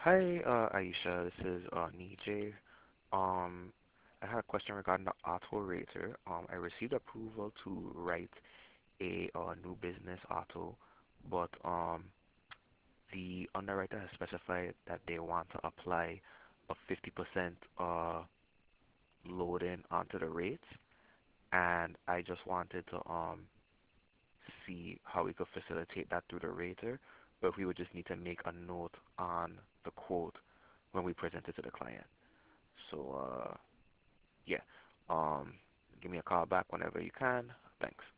Hi, Aisha. This is Nijay. Um, I had a question regarding the auto rater. I received approval to write a new business auto, but the underwriter has specified that they want to apply a 50% load in onto the rates, and I just wanted to see how we could facilitate that through the rater, but we would just need to make a note on the quote when we present it to the client. So, yeah. Um, Give me a call back whenever you can. Thanks.